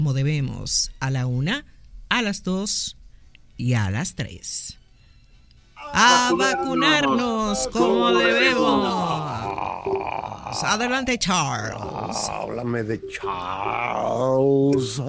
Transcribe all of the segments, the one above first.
como debemos, a la 1, a las 2 y a las 3. A vacunarnos como debemos. Adelante, Charles. Háblame de Charles.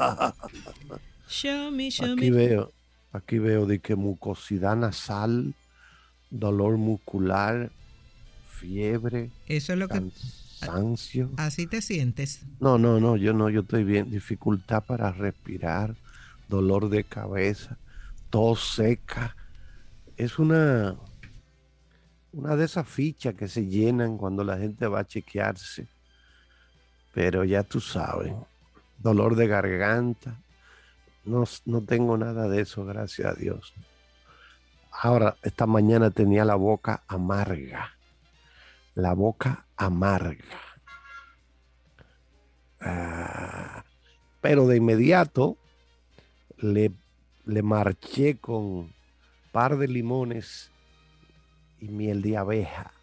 Show me. Aquí veo de que mucosidad nasal, dolor muscular, fiebre, Eso es lo que... cansancio. Así te sientes. No, yo estoy bien. Dificultad para respirar, dolor de cabeza, tos seca. Es una de esas fichas que se llenan cuando la gente va a chequearse. Pero ya tú sabes, dolor de garganta. No tengo nada de eso, gracias a Dios. Ahora, esta mañana tenía la boca amarga. La boca amarga. Pero de inmediato le marché con par de limones y miel de abeja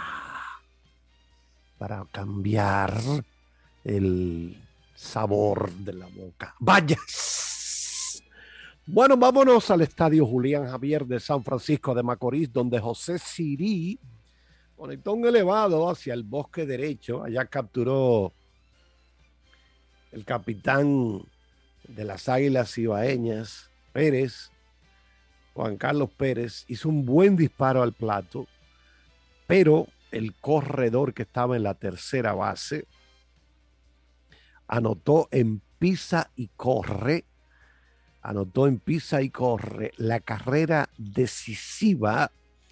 para cambiar el sabor de la boca. ¡Vaya! Bueno, vámonos al Estadio Julián Javier de San Francisco de Macorís, donde José Sirí conectó un elevado hacia el bosque derecho. Allá capturó el capitán de las Águilas Ibaeñas, Pérez, Juan Carlos Pérez. Hizo un buen disparo al plato, pero el corredor que estaba en la tercera base anotó en pisa y corre la carrera decisiva.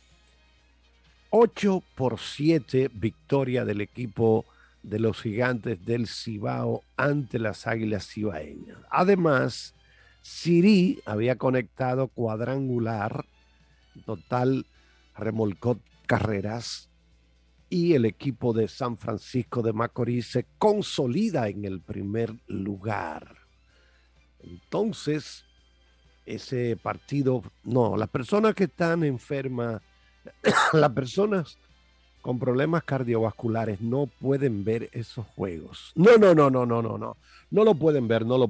8-7 victoria del equipo de los Gigantes del Cibao ante las Águilas Cibaeñas. Además, Sirí había conectado cuadrangular, total remolcó carreras y el equipo de San Francisco de Macorís se consolida en el primer lugar. Entonces, ese partido, las personas que están enfermas, las personas con problemas cardiovasculares no pueden ver esos juegos. No lo pueden ver, no.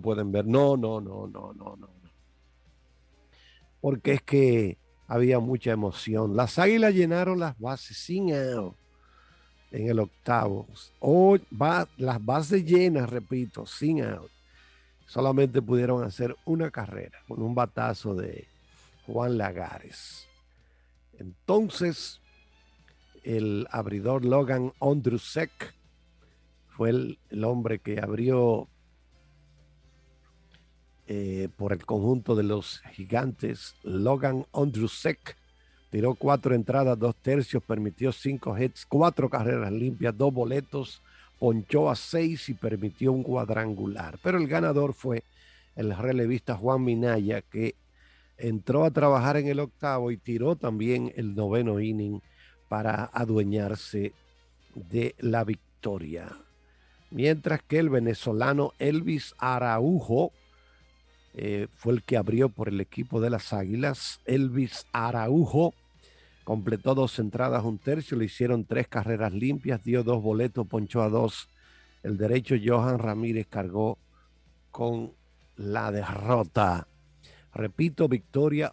Porque es que había mucha emoción. Las Águilas llenaron las bases sin out en el octavo. Las bases llenas, repito, sin out. Solamente pudieron hacer una carrera con un batazo de Juan Lagares. Entonces, el abridor Logan Ondrusek fue el hombre que abrió por el conjunto de los Gigantes. Logan Ondrusek tiró 4 entradas, 2 tercios, permitió 5 hits, 4 carreras limpias, 2 boletos, ponchó a 6 y permitió un cuadrangular. Pero el ganador fue el relevista Juan Minaya, que entró a trabajar en el octavo y tiró también el noveno inning para adueñarse de la victoria. Mientras que el venezolano Elvis Araujo fue el que abrió por el equipo de las Águilas. Elvis Araujo completó 2 entradas, 1 tercio, le hicieron 3 carreras limpias, dio 2 boletos, ponchó a 2. El derecho Johan Ramírez cargó con la derrota. Repito, victoria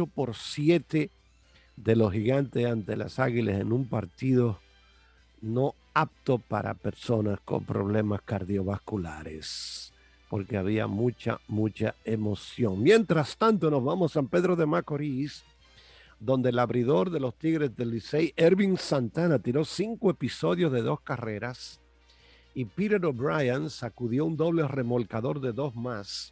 8-7 de los Gigantes ante las Águilas en un partido no apto para personas con problemas cardiovasculares, porque había mucha emoción. Mientras tanto, nos vamos a San Pedro de Macorís, donde el abridor de los Tigres del Licey, Ervin Santana, tiró 5 episodios de 2 carreras y Peter O'Brien sacudió un doble remolcador de 2 más.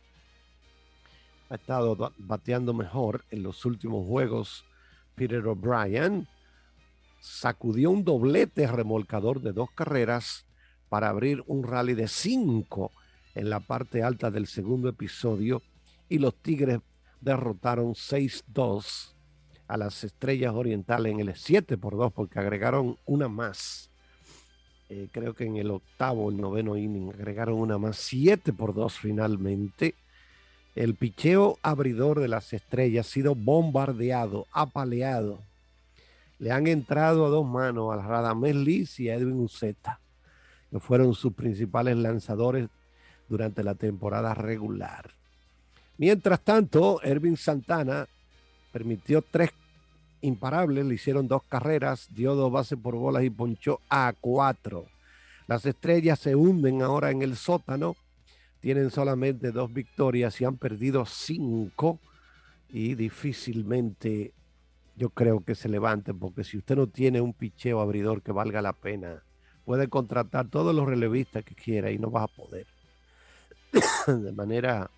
Ha estado bateando mejor en los últimos juegos. Peter O'Brien sacudió un doblete remolcador de 2 carreras para abrir un rally de 5 en la parte alta del segundo episodio, y los Tigres derrotaron 6-2 a las Estrellas Orientales en el 7-2, porque agregaron una más. Creo que en el octavo, el noveno inning, agregaron una más. 7-2 finalmente. El picheo abridor de las Estrellas ha sido bombardeado, apaleado. Le han entrado a 2 manos a Radamés Liz y a Edwin Uceta, que fueron sus principales lanzadores durante la temporada regular. Mientras tanto, Ervin Santana permitió 3 imparables, le hicieron 2 carreras, dio 2 bases por bolas y ponchó a 4. Las Estrellas se hunden ahora en el sótano, tienen solamente 2 victorias y han perdido 5 y difícilmente yo creo que se levanten, porque si usted no tiene un picheo abridor que valga la pena, puede contratar todos los relevistas que quiera y no vas a poder. De manera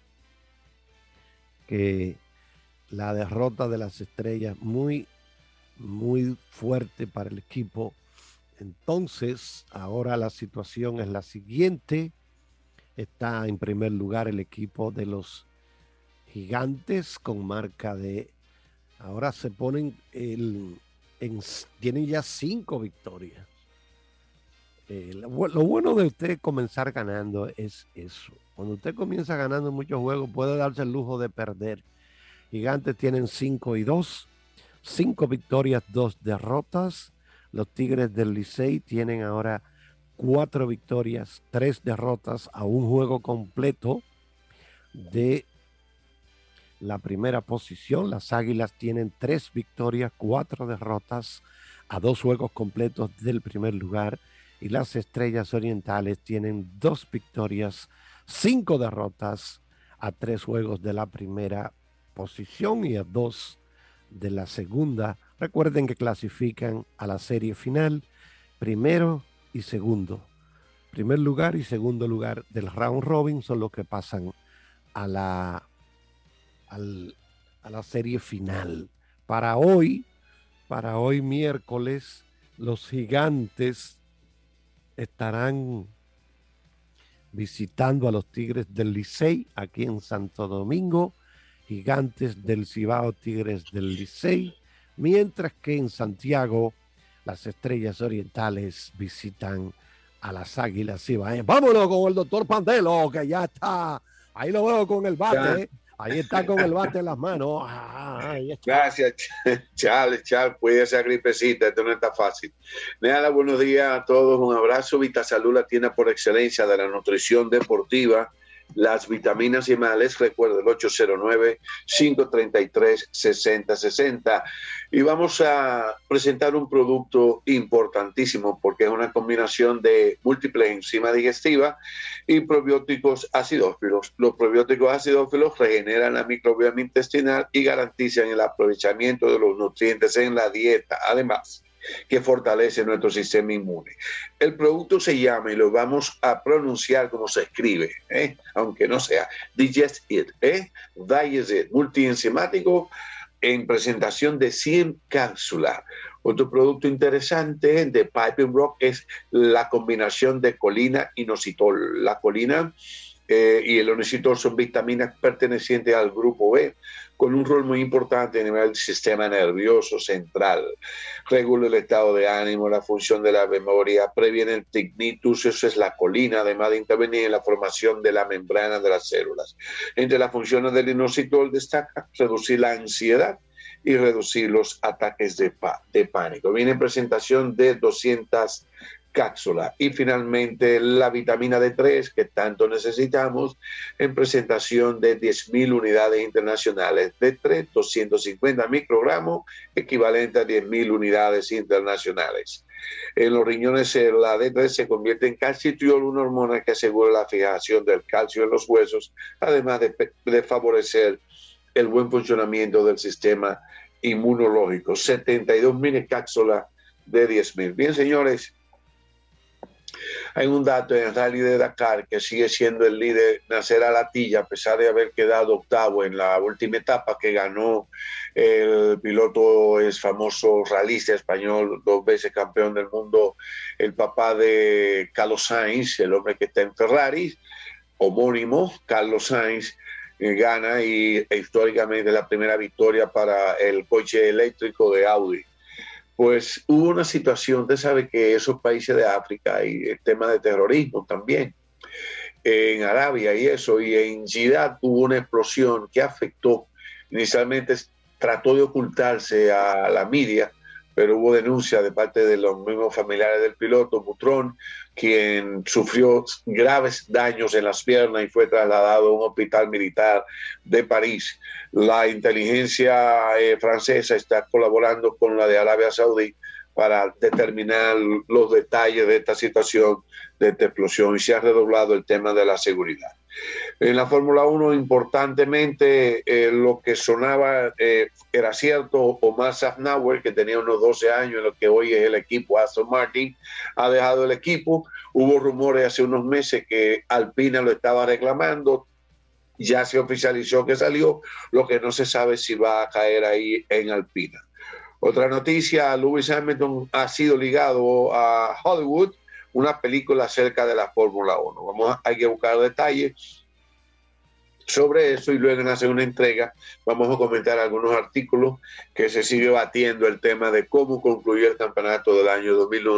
que la derrota de las Estrellas muy, muy fuerte para el equipo. Entonces, ahora la situación es la siguiente. Está en primer lugar el equipo de Gigantes con marca de... Ahora se ponen tienen ya 5 victorias. Lo bueno de usted comenzar ganando es eso. Cuando usted comienza ganando muchos juegos, puede darse el lujo de perder. Gigantes tienen 5-2, 5 victorias, 2 derrotas. Los Tigres del Licey tienen ahora 4 victorias, 3 derrotas a un juego completo de la primera posición. Las Águilas tienen 3 victorias, 4 derrotas a 2 juegos completos del primer lugar. Y las Estrellas Orientales tienen 2 victorias, 5 derrotas a 3 juegos de la primera posición y a 2 de la segunda. Recuerden que clasifican a la serie final primero y segundo. Primer lugar y segundo lugar del round robin son los que pasan a la serie final. Para hoy miércoles, los Gigantes estarán visitando a los Tigres del Licey aquí en Santo Domingo. Gigantes del Cibao, Tigres del Licey, mientras que en Santiago las Estrellas Orientales visitan a las Águilas Cibaeñas. Vámonos con el doctor Pandelo, que ya está, ahí lo veo con el bate, ahí está con el bate en las manos. Gracias, Charles, puede ser gripecita, esto no está fácil. Nada, buenos días a todos, un abrazo. Vitasalud, la tienda por excelencia de la nutrición deportiva, las vitaminas y minerales. Recuerda el 809-533-6060. Y vamos a presentar un producto importantísimo porque es una combinación de múltiples enzimas digestivas y probióticos acidófilos. Los probióticos acidófilos regeneran la microbioma intestinal y garantizan el aprovechamiento de los nutrientes en la dieta. Además, que fortalece nuestro sistema inmune. El producto se llama, y lo vamos a pronunciar como se escribe, aunque no sea, Digest It, Digest It, multienzimático en presentación de 100 cápsulas. Otro producto interesante de Piping Rock es la combinación de colina y inositol. La colina y el inositol son vitaminas pertenecientes al grupo B, con un rol muy importante a nivel del sistema nervioso central. Regula el estado de ánimo, la función de la memoria, previene el tinnitus, eso es la colina, además de intervenir en la formación de la membrana de las células. Entre las funciones del inositol destaca reducir la ansiedad y reducir los ataques de pánico. Viene en presentación de 200 cápsula. Y finalmente la vitamina D3 que tanto necesitamos en presentación de 10.000 unidades internacionales. D3, 250 microgramos, equivalente a 10.000 unidades internacionales. En los riñones la D3 se convierte en calcitriol, una hormona que asegura la fijación del calcio en los huesos, además de favorecer el buen funcionamiento del sistema inmunológico. 72.000 cápsulas de 10.000. Bien, señores, hay un dato en el Rally de Dakar que sigue siendo el líder Nasser Al-Attiyah, a pesar de haber quedado octavo en la última etapa que ganó el piloto, es famoso ralista español, 2 veces campeón del mundo, el papá de Carlos Sainz, el hombre que está en Ferrari, homónimo, Carlos Sainz, gana y históricamente la primera victoria para el coche eléctrico de Audi. Pues hubo una situación, usted sabe que esos países de África y el tema de terrorismo también, en Arabia y eso, y en Jeddah hubo una explosión que afectó, inicialmente trató de ocultarse a la media, pero hubo denuncia de parte de los mismos familiares del piloto, Boutron, quien sufrió graves daños en las piernas y fue trasladado a un hospital militar de París. La inteligencia francesa está colaborando con la de Arabia Saudí para determinar los detalles de esta situación, de esta explosión, y se ha redoblado el tema de la seguridad. En la Fórmula 1, importantemente, lo que sonaba era cierto. Omar Szafnauer, que tenía unos 12 años en lo que hoy es el equipo Aston Martin, ha dejado el equipo. Hubo rumores hace unos meses que Alpina lo estaba reclamando. Ya se oficializó que salió. Lo que no se sabe si va a caer ahí en Alpina. Otra noticia, Lewis Hamilton ha sido ligado a Hollywood, una película acerca de la Fórmula 1. Hay que buscar detalles sobre eso y luego en hacer una entrega vamos a comentar algunos artículos que se sigue batiendo el tema de cómo concluyó el campeonato del año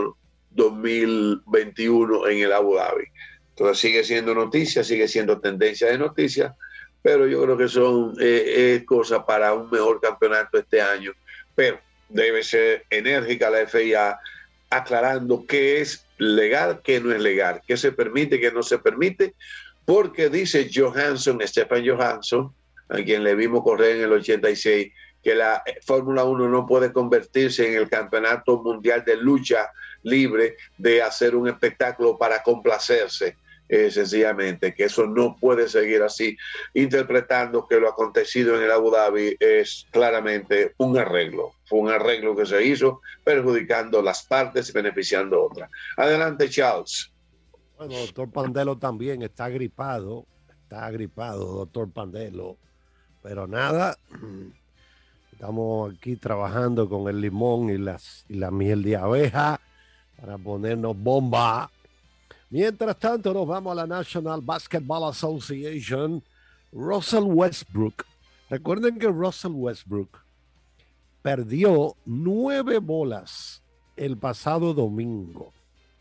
2021 en el Abu Dhabi. Entonces sigue siendo noticia, sigue siendo tendencia de noticias, pero yo creo que son cosas para un mejor campeonato este año. Pero debe ser enérgica la FIA aclarando qué es legal, qué no es legal, qué se permite, qué no se permite, porque dice Stefan Johansson, a quien le vimos correr en el 86, que la Fórmula 1 no puede convertirse en el campeonato mundial de lucha libre, de hacer un espectáculo para complacerse, sencillamente, que eso no puede seguir así, interpretando que lo acontecido en el Abu Dhabi es claramente un arreglo. Fue un arreglo que se hizo perjudicando las partes y beneficiando otras. Adelante, Charles. Bueno, doctor Pandelo también está gripado, doctor Pandelo, pero nada, estamos aquí trabajando con el limón y la miel de abeja para ponernos bomba. Mientras tanto, nos vamos a la National Basketball Association. Russell Westbrook. Recuerden que Russell Westbrook perdió 9 bolas el pasado domingo.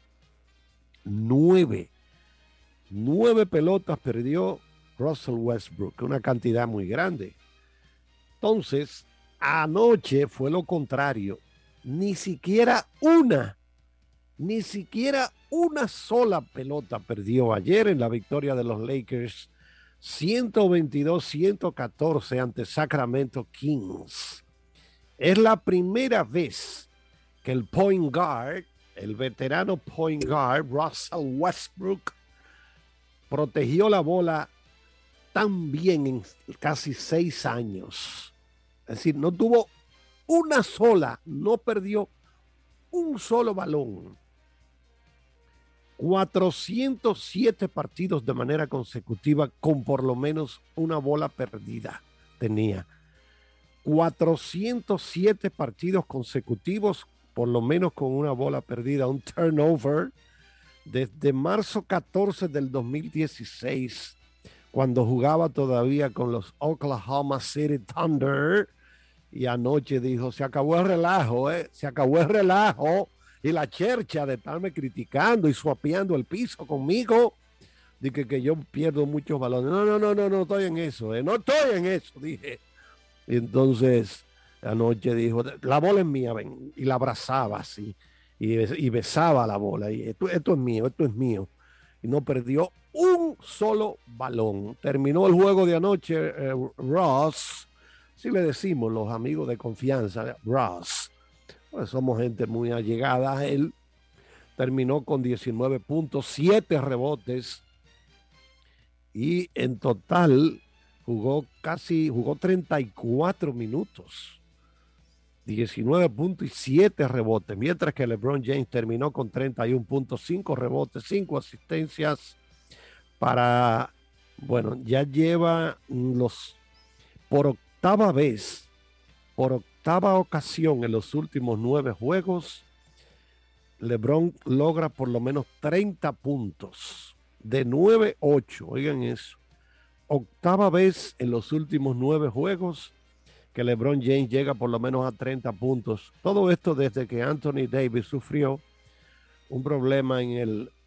9 pelotas perdió Russell Westbrook, una cantidad muy grande. Entonces, anoche fue lo contrario. Ni siquiera una sola pelota perdió ayer en la victoria de los Lakers 122-114 ante Sacramento Kings. Es la primera vez que el point guard, el veterano point guard Russell Westbrook, protegió la bola tan bien en casi 6 años. Es decir, no tuvo una sola, no perdió un solo balón. 407 partidos de manera consecutiva con por lo menos una bola perdida tenía. 407 partidos consecutivos por lo menos con una bola perdida, un turnover desde marzo 14 del 2016, cuando jugaba todavía con los Oklahoma City Thunder, y anoche dijo, se acabó el relajo, se acabó el relajo, y la chercha de estarme criticando y suapeando el piso conmigo, de que yo pierdo muchos balones. No estoy en eso, no estoy en eso, dije. Y entonces anoche dijo, la bola es mía, ven, y la abrazaba así, y besaba la bola, y esto es mío, y no perdió un solo balón. Terminó el juego de anoche, Ross, así le decimos los amigos de confianza, Ross, pues somos gente muy allegada a él. Terminó con 19 puntos, 7 rebotes, y en total jugó 34 minutos, 19 puntos y 7 rebotes, mientras que LeBron James terminó con 31 puntos, 5 rebotes, 5 asistencias ya lleva por octava ocasión en los últimos 9 juegos, LeBron logra por lo menos 30 puntos, de 9-8, oigan eso. Octava vez en los últimos 9 juegos que LeBron James llega por lo menos a 30 puntos. Todo esto desde que Anthony Davis sufrió un problema en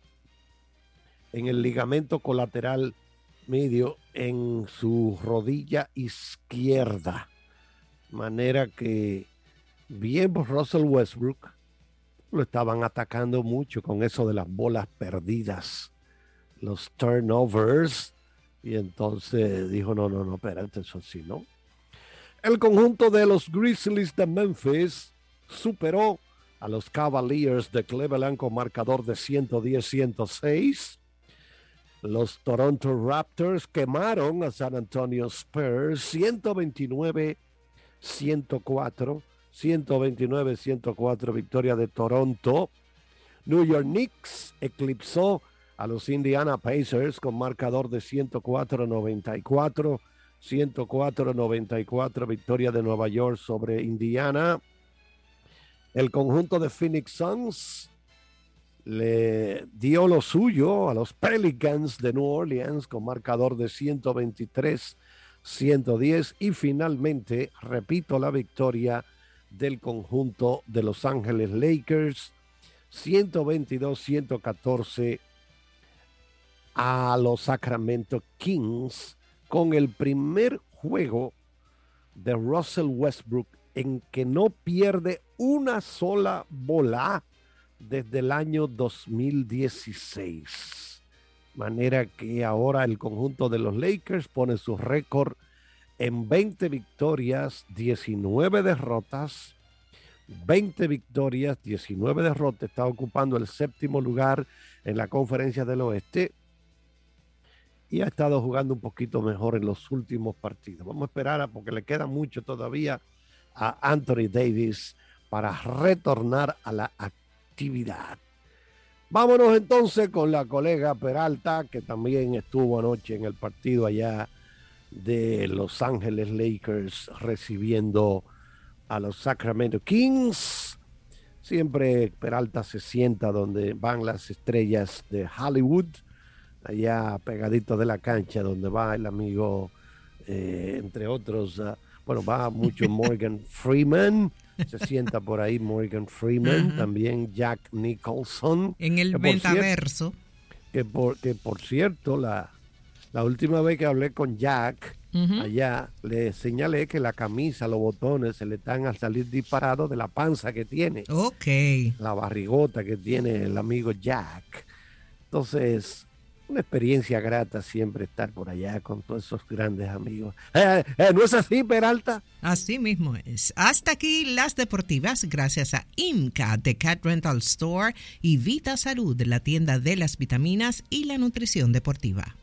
el ligamento colateral medio en su rodilla izquierda. Manera que Bien por Russell Westbrook. Lo estaban atacando mucho con eso de las bolas perdidas, los turnovers. Y entonces dijo, no, espérate, eso sí, ¿no? El conjunto de los Grizzlies de Memphis superó a los Cavaliers de Cleveland con marcador de 110-106. Los Toronto Raptors quemaron a San Antonio Spurs 129-104. 129-104 victoria de Toronto. New York Knicks eclipsó a los Indiana Pacers con marcador de 104-94. 104-94 victoria de Nueva York sobre Indiana. El conjunto de Phoenix Suns le dio lo suyo a los Pelicans de New Orleans con marcador de 123-110 y finalmente, repito, la victoria del conjunto de Los Ángeles Lakers 122-114 a los Sacramento Kings con el primer juego de Russell Westbrook en que no pierde una sola bola desde el año 2016. Manera que ahora el conjunto de los Lakers pone su récord en 20 victorias, 19 derrotas. 20 victorias, 19 derrotas. Está ocupando el 7º lugar en la Conferencia del Oeste. Y ha estado jugando un poquito mejor en los últimos partidos. Vamos a esperar porque le queda mucho todavía a Anthony Davis para retornar a la actividad. Vámonos entonces con la colega Peralta, que también estuvo anoche en el partido allá de Los Ángeles Lakers recibiendo a los Sacramento Kings. Siempre Peralta se sienta donde van las estrellas de Hollywood, allá pegadito de la cancha donde va el amigo, entre otros, va mucho Morgan Freeman, se sienta por ahí Morgan Freeman, también Jack Nicholson. En el metaverso. Que por cierto, la última vez que hablé con Jack, allá, le señalé que la camisa, los botones se le están al salir disparados de la panza que tiene. Ok. La barrigota que tiene el amigo Jack. Entonces, una experiencia grata siempre estar por allá con todos esos grandes amigos. ¿No es así, Peralta? Así mismo es. Hasta aquí las deportivas, gracias a IMCA, The Cat Rental Store, y Vita Salud, la tienda de las vitaminas y la nutrición deportiva.